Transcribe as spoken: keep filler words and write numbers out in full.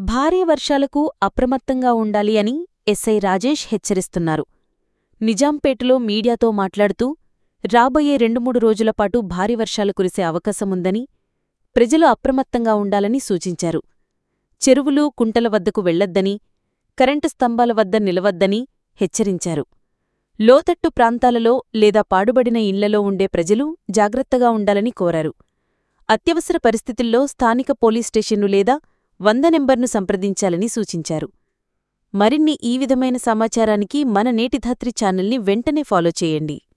భారీ వర్షాలకు అప్రమత్తంగా ఉండాలి అని ఎస్ఐ రాజేష్ హెచ్చరిస్తున్నారు. నిజాంపేటలో మీడియాతో మాట్లాడుతూ రాబోయే రెండు మూడు రోజులపాటు భారీ వర్షాలు కురిసే అవకాశముందని, ప్రజలు అప్రమత్తంగా ఉండాలని సూచించారు. చెరువులు, కుంటల వద్దకు వెళ్లొద్దని, కరెంటు స్తంభాల వద్ద నిలవద్దని హెచ్చరించారు. లోతట్టు ప్రాంతాలలో లేదా పాడుబడిన ఇళ్లలో ఉండే ప్రజలు జాగ్రత్తగా ఉండాలని కోరారు. అత్యవసర పరిస్థితుల్లో స్థానిక పోలీస్ స్టేషన్ను లేదా వంద నెంబర్ను సంప్రదించాలని సూచించారు. మరిన్ని ఈ విధమైన సమాచారానికి మన నేటిధాత్రి ఛానల్ని వెంటనే ఫాలో చేయండి.